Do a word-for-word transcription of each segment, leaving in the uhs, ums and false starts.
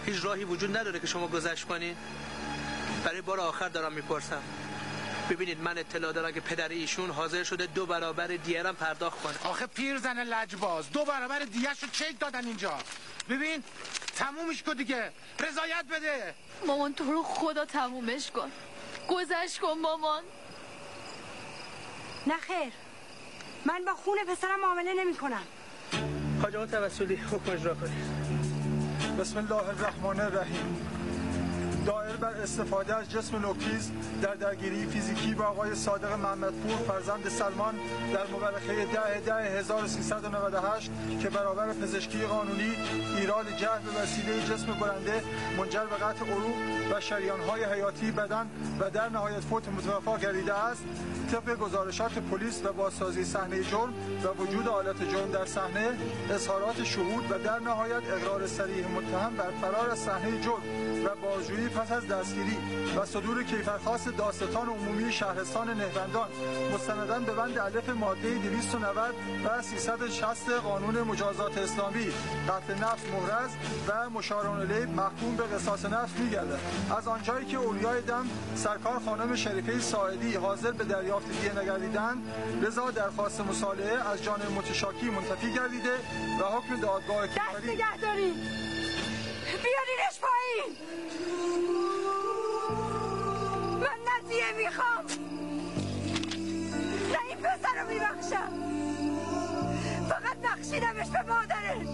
هیچ راهی وجود نداره که شما گذشت کنین؟ برای بار آخر دارم میپرسم. ببینید من اطلاع دارم که پدر ایشون حاضر شده دو برابر دیگرم پرداخت کنه. آخه پیرزن لجباز دو برابر دیگه‌شو چک دادن اینجا. ببین تمومش کن دیگه، رضایت بده. مامان تو رو خدا تمومش کن، گذشت کن مامان. نه خیر، من با خون پسرم معامله نمی کنم. حاج آقا توسلی حکم اجرا کنید. بسم الله الرحمن الرحیم. دایر بر استفاده از جسم نوک‌تیز در درگیری فیزیکی با آقای صادق محمدپور فرزند سلمان در مورخه ده ده هزار و سیصد و نود و هشت که برابر پزشکی قانونی ایراد جهل به وسیله جسم برنده منجر به قطع عروق و شریان‌های حیاتی بدن و در نهایت فوت متوفی گردیده است، طبق گزارشات پلیس و بازسازی صحنه جرم و وجود آلت جرم در صحنه، اظهارات شهود و در نهایت اقرار صریح متهم بر فرار از صحنه جرم و بازجویی پس از دستگیری و صدور کیفرخواست دادستان عمومی شهرستان نهروندان مستنداً به بند الف ماده دویست و نود و سیصد و شصت قانون مجازات اسلامی قتل نفس محرز و مشارون الیه محکوم به قصاص نفس می‌گردد. از آنجایی که اولیای دم سرکار خانم شریفه ساعدی حاضر به دریافت دیه نگردیدند، لذا درخواست مصالحه از جانب متشاکی منتفی گردیده و حکم دادگاه دست نگه دارید، بیارینش پایین. من نزیه میخوام، نه این پسر رو میبخشم، فقط بخشیدمش به مادرش.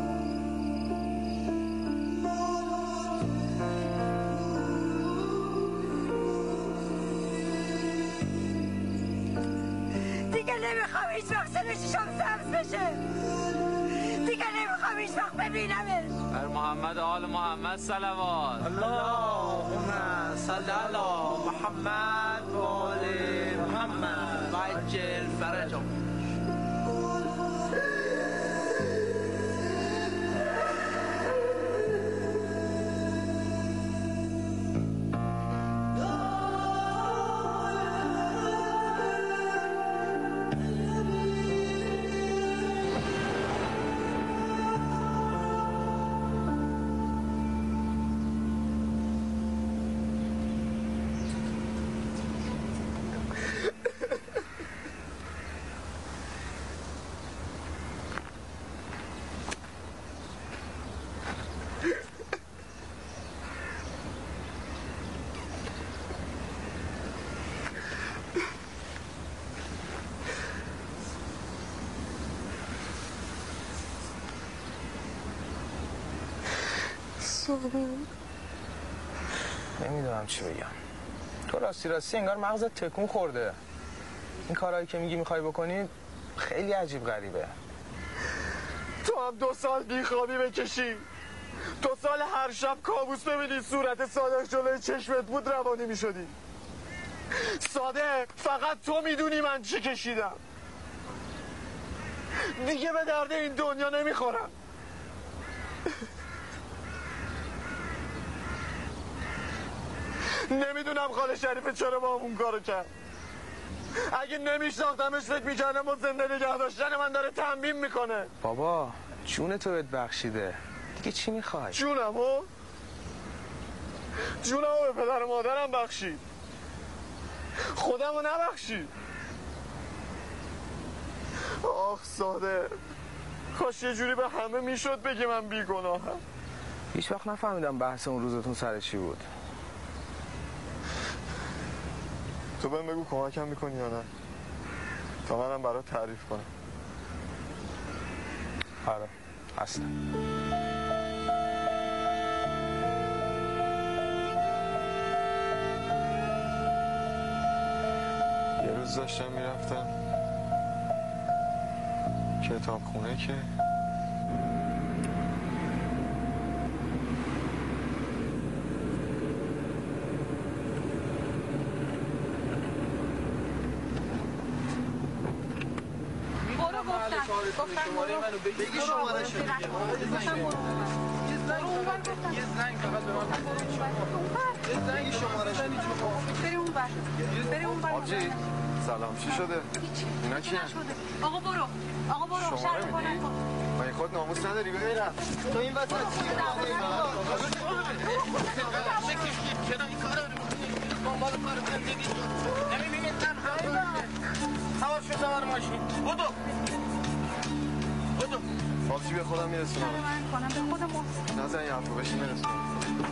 دیگه نمیخوام هیچ وقت سرشیشم سبز بشه، دیگه نمیخوام هیچ وقت ببینمش. بر محمد آل محمد صلوات. اللهم صل علی محمد و آل محمد و عجل فرجهم. نمیدونم چی بگم. تو راستی راستی انگار مغزت تکون خورده. این کارهایی که میگی میخوای بکنی خیلی عجیب غریبه. تو هم دو سال بیخوابی بکشی، دو سال هر شب کابوس ببینی صورت صادق جلوی چشمت بود روانی میشدی. صادق فقط تو میدونی من چی کشیدم. دیگه به درد این دنیا نمیخورم. نمیدونم خاله شریفه چرا با اون کارو کرد. اگه نمیشناختمش فکر میکردم با زنده نگه داشتن من داره تنبیه میکنه. بابا جون تو بهت بخشیده، دیگه چی میخوای؟ جونمو؟ جونمو به پدر مادرم بخشید، خودمو نبخشید. آخ صادق، کاش یه جوری به همه میشد بگی من بیگناهم. هیچ وقت نفهمیدم بحث اون روزتون سر چی بود. تو بهم بگو کمکم میکنی یا نه، تا منم برات تعریف کنم. آره اصلا یه روز داشتم میرفتم کتاب خونه که گفتم شماره منو بگی شماره شو دیگه. گفتم یه زنگ فقط به من بزنید شما. یه زنگ شماره شو بری اون بر بری اون بر. آبجی سلام، چی شده؟ اینا کیه؟ آقا برو آقا برو شرم کن. من خود ناموس نداری؟ ببینم تو این وسط زندگی تو نمیبینید تنها سوار شو سوار ماشین بودو بودو فالچی به خودم میرسونم سر من کنم به خودم نزن یه حرفو بشین میرسونم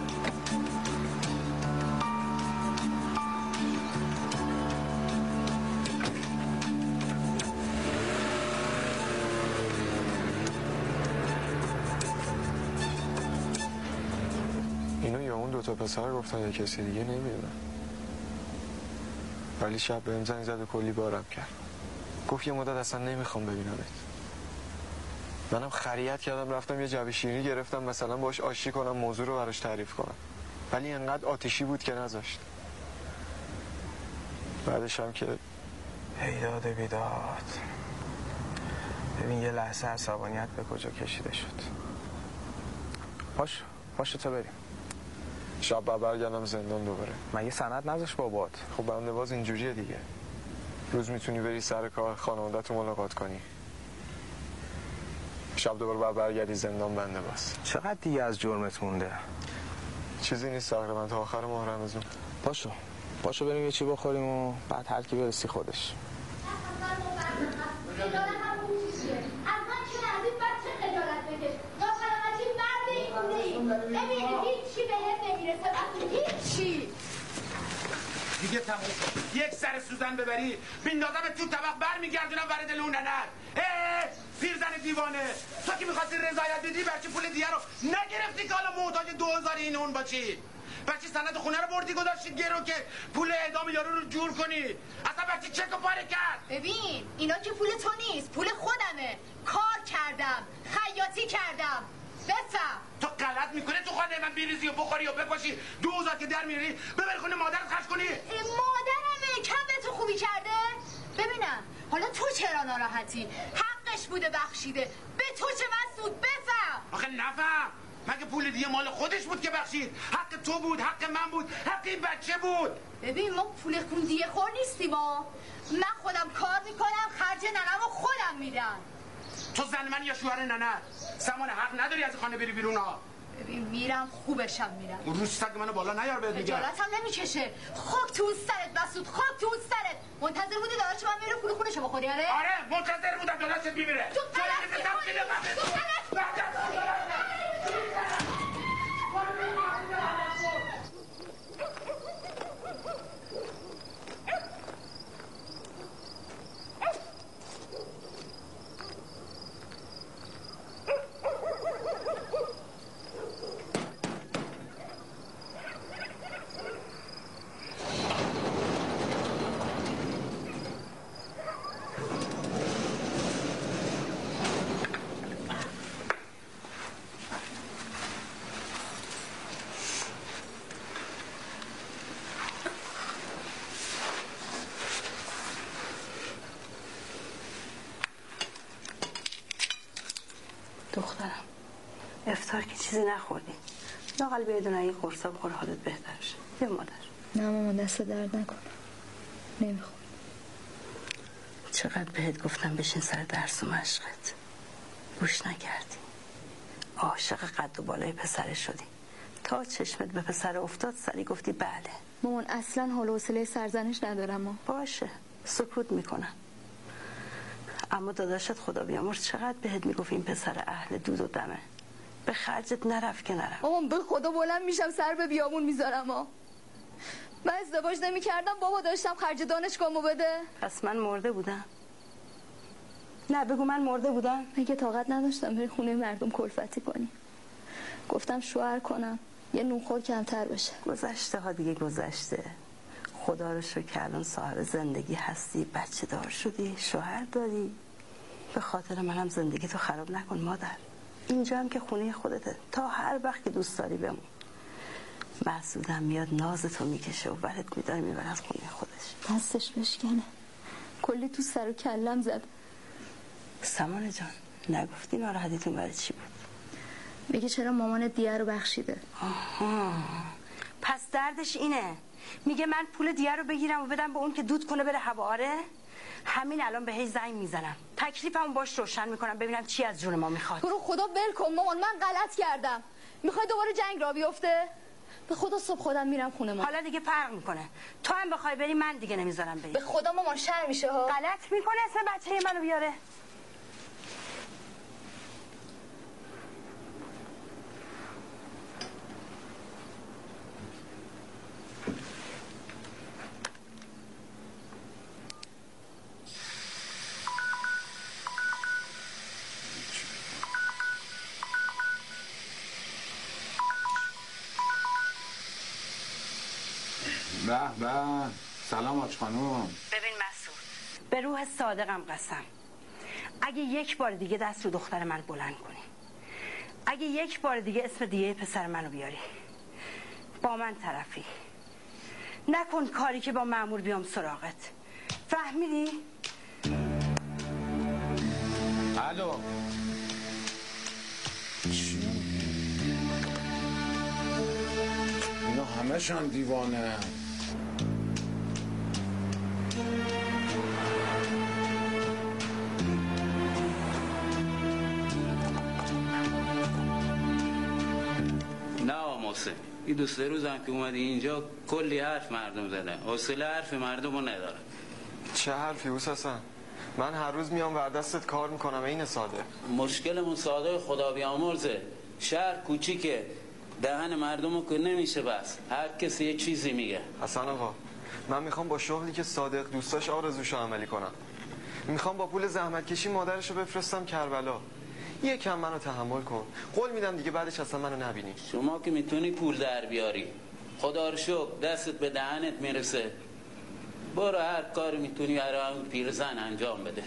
اینو یا اون دوتا پسر گفتن یا کسی دیگه نمیدونم، ولی شب بهم زنگ زد و کلی بارم کرد. گفت یه مدت اصلا نمیخوام ببینمت. منم خریت کردم رفتم یه جعبه شیرینی گرفتم مثلا باش آشتی کنم موضوع رو براش تعریف کنم، ولی انقدر آتشی بود که نذاشت. بعدش هم که هیداد بیداد ببین یه لحظه عصبانیت به کجا کشیده شد. پاش پاشو تا بریم. شب بعد برگردم زندان دوباره. مگه سند نذاش بابات؟ خب بنده باز اینجوریه دیگه، روز میتونی بری سر کار خانواده‌تو ملاقات کنی، شب دوباره بعد برگردی زندان بنده باز. چقدر دیگه از جرمت مونده؟ چیزی نیست تقریبا تا آخر ماه رمضان. پاشو پاشو بریم یه چی بخوریم و بعد هر کی برسی خودش. دیگه تموم یک سر سوزن ببری بیندازم تو طبق برمیگردونم ورد لوننر. اه پیرزن دیوانه، تو که میخواستی رضایت بدی برچی پول دیگه رو نگرفتی که حالا محتاج دو هزار این اون باشی؟ برچی سند خونه رو بردی گذاشتی گرو که پول اعدام یارو رو جور کنی؟ اصلا برچی چک و پاره کرد؟ ببین اینا که پول تو نیست، پول خودمه. کار کردم، خیاطی کردم. بفهم تو غلط میکنه تو خانه من بیریزی و بخوری و بپاشی دو هزار که در میاری ببری خونه مادرت خرج کنی. مادرمه کم به تو خوبی کرده؟ ببینم حالا تو چرا ناراحتی؟ حقش بوده بخشیده، به تو چه مسعود؟ بفهم. آخه نفهم مگه پول دیگه مال خودش بود که بخشید؟ حق تو بود، حق من بود، حق این بچه بود. ببین ما پول خون دیگه خور نیستیم ما. من خودم کار میکنم، خرج ننمو خودم میدم. تو زن من یا شوهر ننه؟ سامان حق نداری از خانه بری بیرون ها. ببین میرم خوبشم میرم. اون روز سگ منو بالا نیار بهت میگم. خجالتم نمیکشه. خاک تو سرت مسعود، خاک تو سرت. منتظر بودی داداش من میره پول خونشو بخوری آره؟ آره منتظر بودم داداشت میمیره. تو غلط میکنی. تو غلط دخترم افطار که چیزی نخوردی، لااقل بیا دونه این قرصا بخور حالت بهتر شه. بیا مادر. نه مامان دست درد نکن، نمیخوام. چقدر بهت گفتم بشین سر درس و مشقت، گوش نکردی. عاشق قد و بالای پسر شدی، تا چشمت به پسر افتاد سری گفتی بله. مامان اصلا حال و حوصله سرزنش ندارم. ما باشه سکوت میکنم، اما داداشت خدا بیامرز چقدر بهت میگفت این پسر اهل دود و دمه، به خرجت نرفت که نرفت. مامان به خدا بلند میشم سر به بیابون میذارم ها. من ازدواج نمی کردم بابا، داشتم خرج دانشگاهمو بده. پس من مرده بودم؟ نه بگو من مرده بودم. من که طاقت نداشتم بری خونه مردم کلفتی کنی، گفتم شوهر کنم یه نونخور کمتر بشه. گذشته ها دیگه گذشته، خدا رو شکر الان صاحب زندگی هستی، بچه دار شدی، شوهر داری. به خاطر منم زندگی تو خراب نکن مادر. اینجا هم که خونه خودته، تا هر وقت که دوست داری بمون. مسعودم میاد نازتو میکشه و برات میداره میبره از خونه خودش. دستش بشکنه، کلی تو سر و کلم زد. سمانه جان نگفتی ناراحتیتون برای چی بود؟ میگه چرا مامان دیه رو بخشیده. آها پس دردش اینه، میگه من پول دیه رو بگیرم و بدم به اون که دود کنه بره هوا. آره همین الان بهش زنگ میزنم، تکلیفمو باش روشن میکنم، ببینم چی از جون ما میخواد. تو رو خدا ول کن مامان، من غلط کردم. میخوای دوباره جنگ را بیفته؟ به خدا صبح خودم میرم خونه ما. حالا دیگه فرق میکنه، تو هم بخوای بری من دیگه نمیذارم بری. به خدا مامان شر میشه ها. غلط میکنه اسم بچه منو بیاره. به به سلام آج خانوم. ببین مسعود، به روح صادقم قسم، اگه یک بار دیگه دست رو دختر من بلند کنی، اگه یک بار دیگه اسم دیگه پسر منو بیاری، با من طرفی. نکن کاری که با مأمور بیام سراغت، فهمیدی؟ الو اینا همه شان دیوانه. نه آقا محسن، این دو سه روز هم که اومدی اینجا کلی حرف مردم زدن، حوصله حرف مردم رو ندارم. چه حرفی اوس حسن؟ من هر روز میام ور دستت کار میکنم. این ساده مشکلمون ساده خدا بیامرزه، شهر کوچیکه، دهن مردم رو که نمیشه بس، هر کسی یه چیزی میگه. حسن آقا، من میخوام با شغلی که صادق دوستاش آرزوشو عملی کنم. میخوام با پول زحمت کشی مادرشو بفرستم کربلا. یکم منو تحمل کن، قول میدم دیگه بعدش اصلا منو نبینی. شما که میتونی پول در بیاری، خدا رو شکر دستت به دهنت میرسه، برو هر کاری میتونی برای اون پیرزن انجام بده.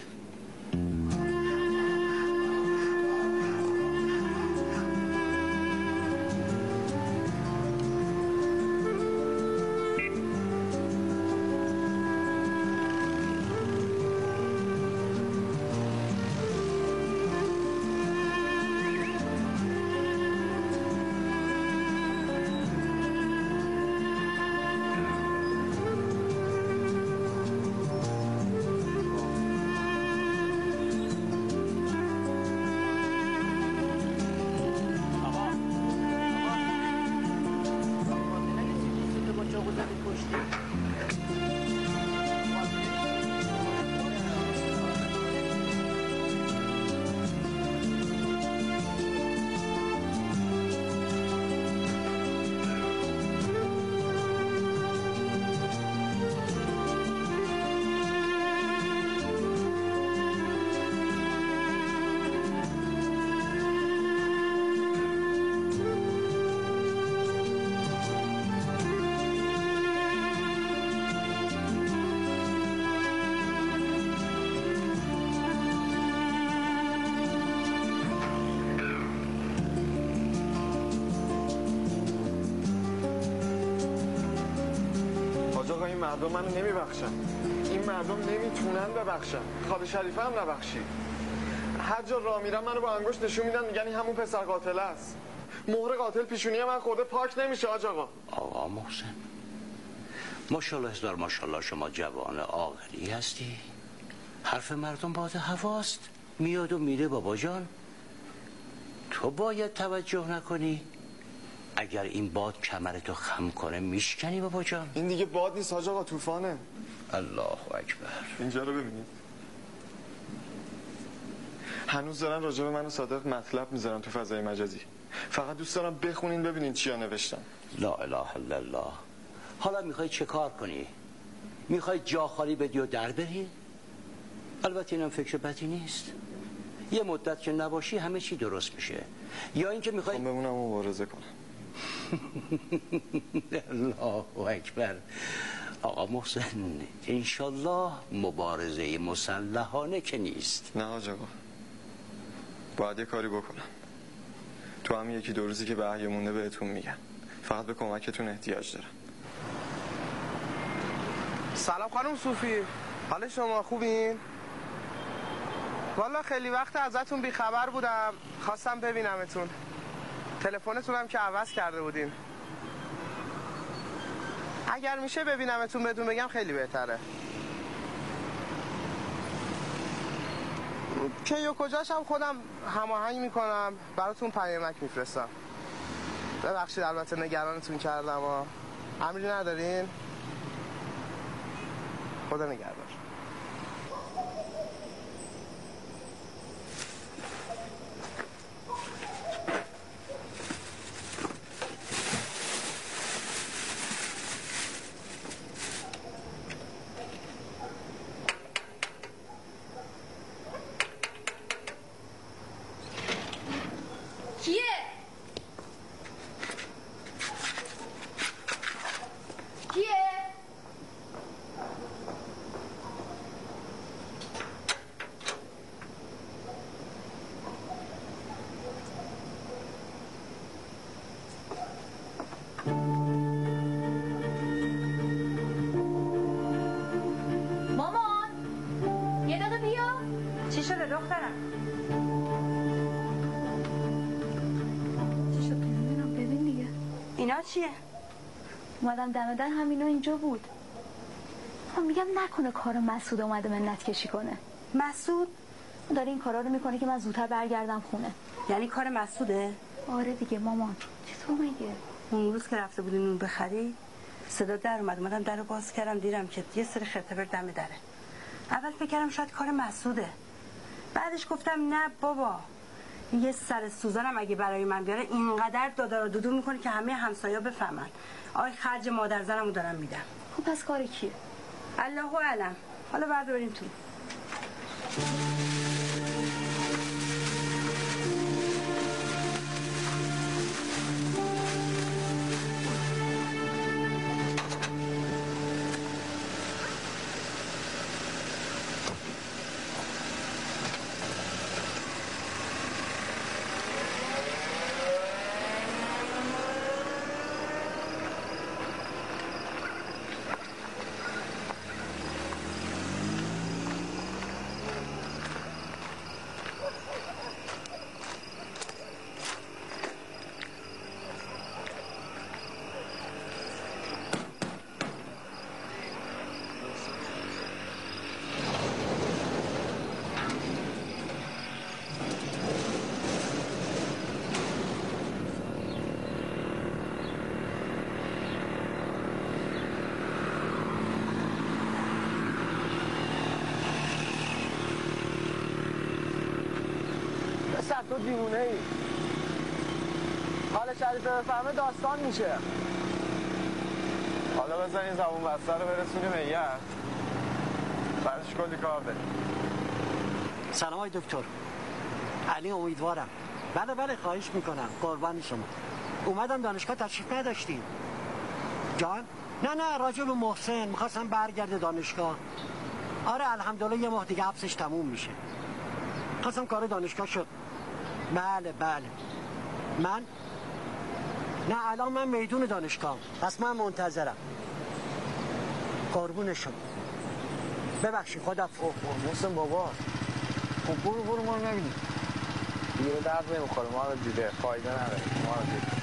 مردم منو نمیبخشن، این مردم نمیتونن ببخشن. خاله شریفه هم نبخشید. هر جا راه میرم منو با انگشت نشون میدن، میگن این همون پسر قاتل است. مهر قاتل پیشونی من خورده، پاک نمیشه. آج آقا آقا محسن، ماشاءالله هزار ماشاءالله، شما جوان عاقلی هستی. حرف مردم باد هواست، میاد و میره. بابا جان تو باید توجه نکنی، اگر این باد کمرتو خم کنه میشکنی. بابا جان این دیگه باد نیست حاج آقا، طوفانه. الله اکبر. اینجا رو ببینید، هنوز دارن راجع به من و صادق مطلب میذارن تو فضای مجازی. فقط دوست دارم بخونین ببینین چیا نوشتن. لا اله الا الله. حالا میخوای چه کار کنی؟ میخوای جا خالی بدی و در بری؟ البته اینم فکر بدی نیست، یه مدت که نباشی همه چی درست میشه. یا اینکه میخوای بمونم مبارزه کنم. الله اکبر. آقا محسن انشالله مبارزه مسلحانه که نیست. نه حاج آقا، باید یه کاری بکنم. تو هم یکی دو روزی که به احیا مونده بهتون میگم. فقط به کمکتون احتیاج دارم. سلام خانم صوفی، حال شما خوبین؟ والا خیلی وقت ازتون بیخبر بودم، خواستم ببینمتون. تلفنتون هم که عوض کرده بودین. اگر میشه ببینمتون بدون بگم خیلی بهتره. که یا کجاش هم خودم هماهنگ میکنم، براتون پیامک میفرستم. ببخشید البته نگرانتون کردم ها. امری ندارین؟ خدا نگهدار. چیه؟ اومدم دم در همینا اینجا بود. من میگم نکنه کار مسعود اومده منت کشی کنه. مسعود داره این کارا رو میکنه که من زودتر برگردم خونه. یعنی کار مسعوده؟ آره دیگه مامان. چطور میگه؟ اون روز که رفته بودی نون بخری صدا در اومد، اومدم در رو باز کردم دیدم که یه سری خرتبر دم دره. اول فکر کردم شاید کار مسعوده، بعدش گفتم نه بابا، یه سر سوزنم اگه برای من بیاره اینقدر دادار و دودو میکنه که همه همسایا بفهمن. آی خرج مادر زنمو دارم میدم. خب پس کار کیه؟ الله اعلم. حالا بعد بریم تو. تو دیوونه ای. حالا شریفه بفهمه داستان میشه. حالا بزن این زبون بسته رو برسونیم هیئت، بعدش کلی کار داریم. سلام های دکتر علی، امیدوارم. بله بله خواهش میکنم، قربان شما. اومدم دانشگاه تشریف نداشتیم جان؟ نه نه راجع به محسن میخواستم برگرده دانشگاه. آره الحمدلله یه ماه دیگه حبسش تموم میشه. خواستم کار دانشگاه شد. بله بله من نه الان من میدون دانشگاه، پس من منتظرم. قربونشون. ببخشید خدا. اوه محسن بابا خب برو برو ما رو نبینیم دیگه، درد نمیخوره، ما رو دیده فایده نداره، ما رو دیده.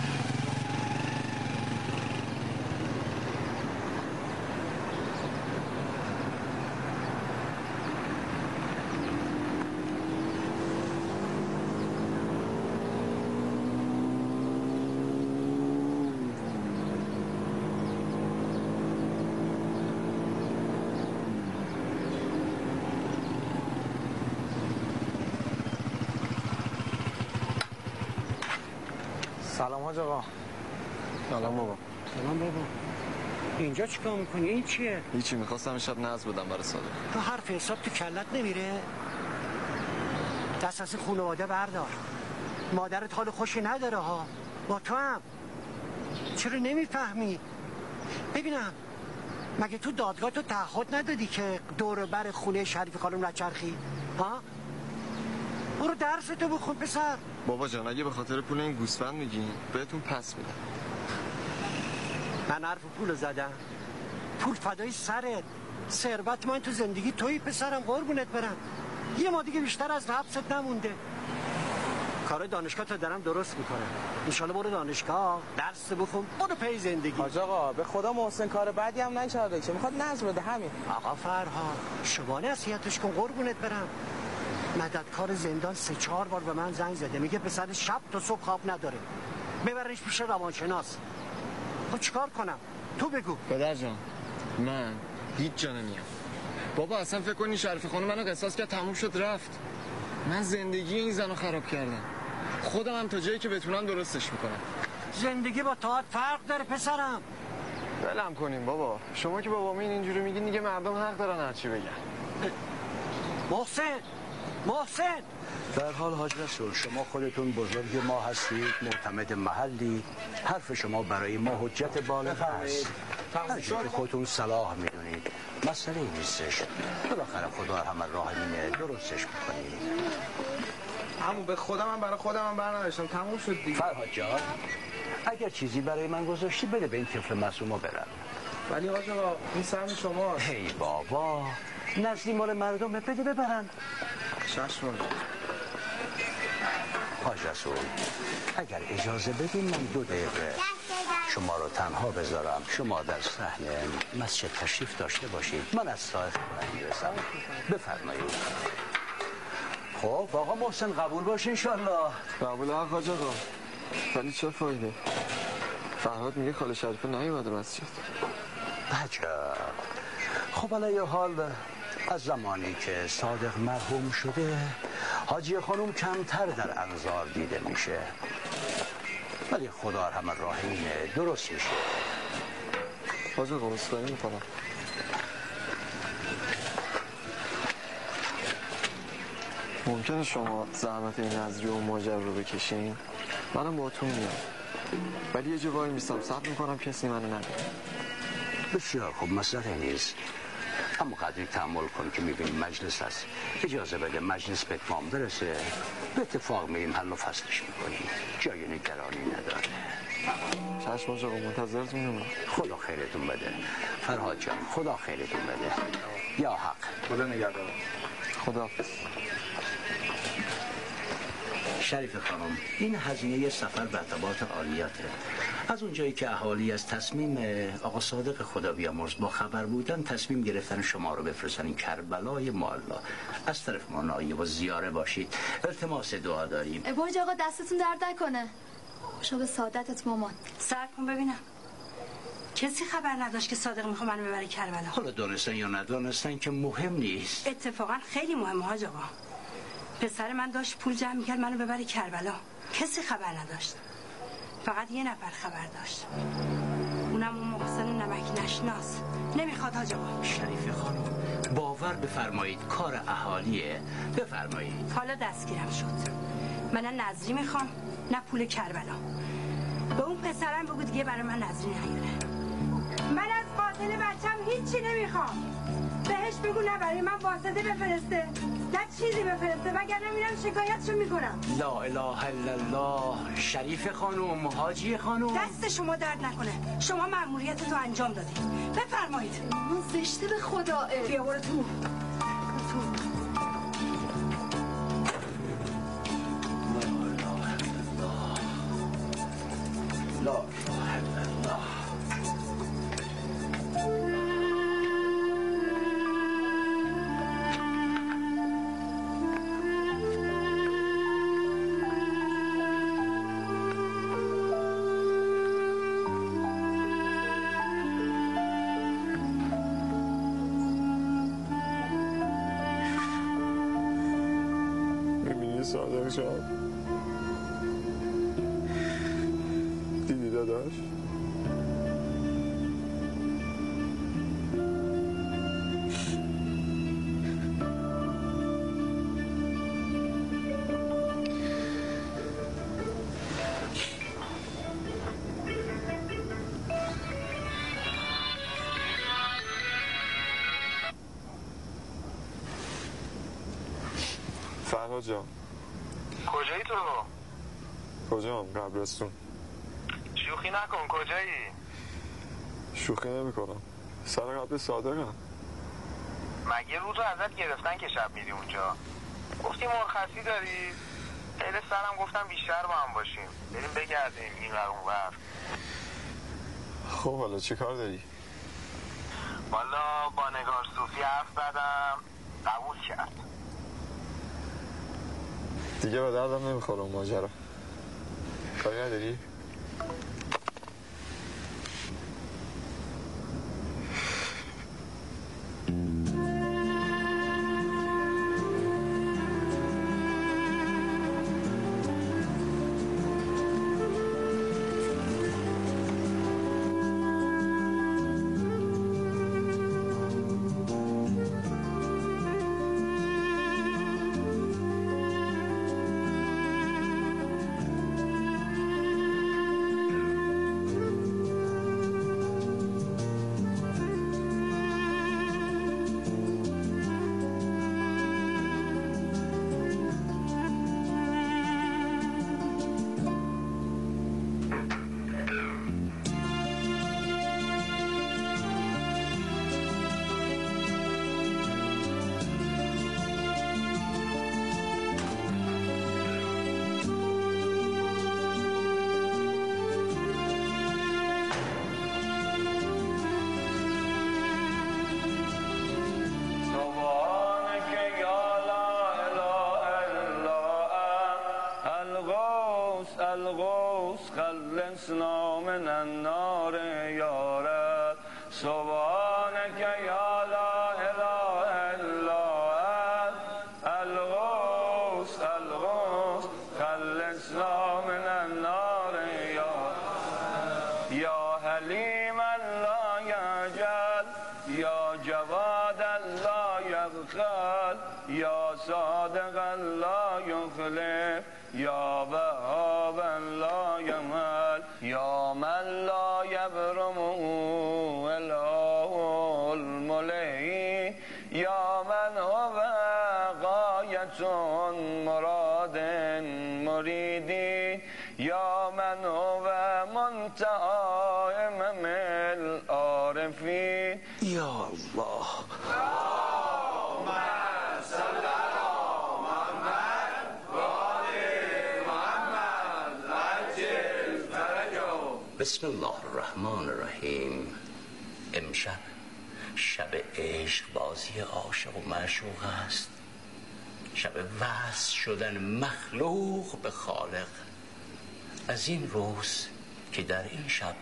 سلام حاج آقا. سلام بابا. سلام بابا. اینجا چیکار میکنی؟ این چیه؟ هیچی، میخواستم شب نذر بدم برای صادق. تو حرف حساب تو کلت نمیره؟ دست از خانواده بردار. مادرت حال خوشی نداره ها، با تو هم. چرا نمیفهمی؟ ببینم مگه تو دادگاه تو تعهد ندادی که دور بر خونه شریف خانم نچرخی؟ ها؟ برو درستو بخون پسر. بابا جان اگه به خاطر پول این گوسفند میگین بهتون پس میدم. من حرف پول زدم؟ پول فدای سرت. ثروت من تو زندگی توی پسرم، قربونت برم. یه ما دیگه بیشتر از حبست نمونده. کار دانشگاه تا دارم درست میکنم. انشالله برو دانشگاه درس بخون، برو پی زندگی. حاج آقا به خدا محسن کار بعدی هم نکرده که میخواد نذر بده همین. آقا فرها شما نصیحتش کن قربونت برم. مددکار زندان سه چهار بار به من زنگ زده، میگه پسر شب تا صبح خواب نداره. ببرنش پیش روانشناس. خب چیکار کنم؟ تو بگو. پدر جان من هیچ جا نمیام. بابا اصلا فکر کنی شریف خانم منو قصاص کرد تموم شد رفت. من زندگی این زنو خراب کردم. خودم هم تا جایی که بتونم درستش میکنم. زندگی با طاعت فرق داره پسرم. ولم کنیم بابا. شما که بابا این اینجوری میگین دیگه مردم حق دارن هرچی بگن. محسن محسن در حال حاج رسول شما خودتون بزرگ ما هستید، معتمد محلی، حرف شما برای ما حجت بالغ است. هر جور که خودتون صلاح میدونید مسئله ای نیستش. بالاخره خدا همه راه اینه درستش میکنید. همون به خودم هم برای خودم هم برنامه‌شم تموم شد دیگه. فرهاد جان اگر چیزی برای من گذاشتی بده به این طفل معصومو برم. ولی آقا آقا این سهم شماست. هی بابا نزدی مال مردم بده ببرن. چشم حاج رسول اگر اجازه بدین من دو دقیقه شما رو تنها بذارم، شما در صحن مسجد تشریف داشته باشید، من از ساعت خودم میرسم. بفرمایید. خب آقا محسن قبول باش انشالله. قبول حق حاج آقا. ولی چه فایده؟ فرهاد میگه خاله شریفه نیومده مسجد. عجب. خب علی حال از زمانی که صادق مرحوم شده حاجی خانم کمتر در انظار دیده میشه، ولی خدا همه راه اینه درست میشه. حاج آقا مصطفی میکنم. ممکنه شما زحمت این نظری و ماجر رو بکشین؟ منم باهاتون میام، ولی یه جا وای میستم صبر میکنم کسی منو نبینه. بسیار خوب مسئله نیست، اما قدری تحمل کن که میبینی مجلس هست. اجازه بده مجلس به اتمام برسه، به اتفاق میریم حل و فصلش میکنیم، جای نگرانی نداره. چشم آقا منتظرتون میمونم. خدا خیرتون بده فرهاد جان، خدا خیرتون بده. یا حق. خدا نگهدار. خدا حافظ. شریف خانم این هزینه سفر به ارتباط عالیاته. از اونجایی که اهالی از تصمیم آقا صادق خدا بیامرز با خبر بودن تصمیم گرفتن شما رو بفرستن این کربلای معلا، از طرف ما نایب و زیاره باشید. التماس دعا داریم. اباج آقا دستتون درد نکنه. خوشا به سعادتت مامان. سر کن ببینم کسی خبر نداشت که صادق میخواد منو ببره کربلا؟ حالا دانستن یا ندانستن که مهم نیست. اتفاقا خیلی مهمه حاج آقا. پسر من داشت پول جمع میکرد منو ببره کربلا، کسی خبر نداشت، فقط یه نفر خبر داشت، اونم اون محسن نمک نشناس. نمیخواد حاج آقا. شریف خانم باور بفرمایید کار اهالیه، بفرمایید. حالا دستگیرم شد، من نه نظری میخوام نه پول کربلا. به اون پسرم بگو دیگه برای من نظری نیاره. من از قاتل بچم هیچی نمیخوام، بهش بگو نه برای من واسطه بفرسته نه چیزی بفرسته، وگرنه میرم شکایتشو میکنم. لا اله الا الله. شریف خانم، حاجی خانم، دست شما درد نکنه، شما مأموریتتو انجام دادید. بفرمایید. من زشته به خدا. بیا برو تو. لا اله الا الله. میبینی صادق جان؟ دیدی داداش؟ فرهاد جان کجایی تو؟ کجام؟ قبرستون. شوخی نکن، کجایی؟ شوخی نمی کنم، سر قبل صادقم. مگه روزو ازت گرفتن که شب میری اونجا؟ گفتی مرخصی داری؟ خیلی سرم گفتم بیشتر با هم باشیم، بریم بگردیم این ور اون ور. خب حالا چی کار داری؟ والا با نگار صوفی حرف زدم، قبول کرد. دیگه به دردم نمیخوره اون ماجرا. کاری نداری؟ خلصنا من النار یا رب سبحانك یا لا اله الا انت الغوث الغوث خلصنا من النار یا یا حلیما لا یجل یا جوادا لا یبخل یا صادقا لا یخلف یا وهابا لا یمل یا من لا یبرمه اله الملهی یا من هو غایت مراد مریدی یا من هو منتهی مل عارفی یا الله بسم الله الرحمن الرحیم. امشب شب عشق بازی عاشق و معشوق است، شب وصل شدن مخلوق به خالق. از این روز که در این شب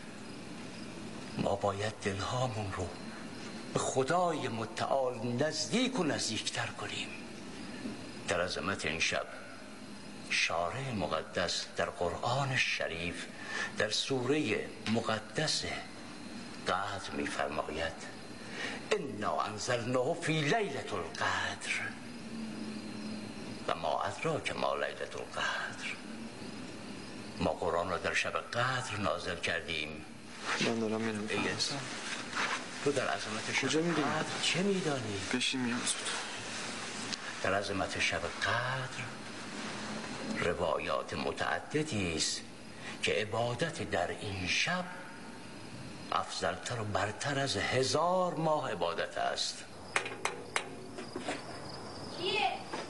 ما باید دلهامون رو به خدای متعال نزدیک و نزدیکتر کنیم. در عظمت این شب شارع مقدس در قرآن شریف در سوره مقدس قدر می فرماید انا انزلناه فی لیلة القدر و ما ادراک ما لیلة القدر. ما قرآن را در شب قدر نازل کردیم. من دارم میرم تو در عظمت شب قدر چه میدانی؟ بشین میام زود. در عظمت شب قدر روایات متعددی است که عبادت در این شب افضلتر و برتر از هزار ماه عبادت است. کیه؟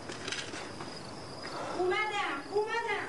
اومدم اومدم.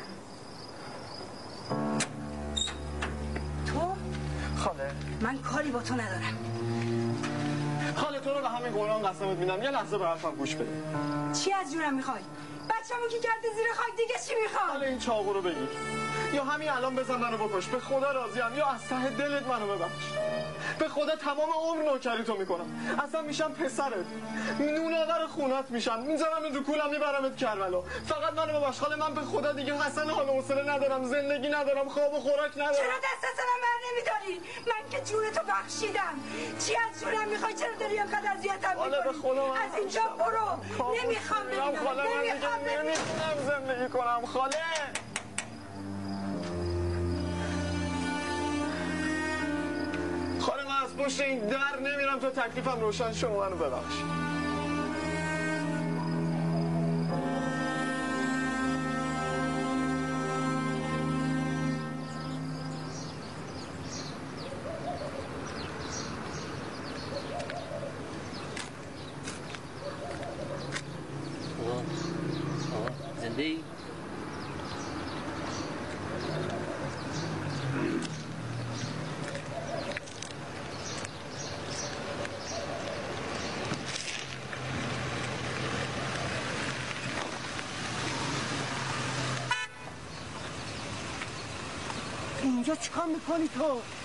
تو؟ خاله من کاری با تو ندارم. خاله تو رو به همین قرآن قسمت میدم یه لحظه به حرفم گوش بده. چی از جونم میخوای؟ بچه‌مو که کرده زیر خاک دیگه چی میخوای؟ حالا این چاقو رو بگیر یا همین الان بزن منو بکش، به خدا راضیم، یا از ته دلت منو ببخش. به خدا تمام عمر نوکری تو میکنم، اصلا میشم پسرت، نوناور خونت میشم، میذارم دو کولم میبرمت کربلا. فقط منو ببخش خاله، من به خدا دیگه حسن حال و حوصله ندارم، زندگی ندارم، خواب و خوراک ندارم. چرا دست از من بر نمیداری؟ من که جون تو بخشیدم. چی از جونم میخوای؟ چرا داری اینقدر اذیتم میکنی؟ از اینجا برو. نمیخوام ببینم. خاله من دیگه نمیتونم زندگی کنم خاله. خاله من از پشت این در نمیرم تا تکلیفم روشن شما منو ببخش. زنده اینجا چیکار میکنی تو؟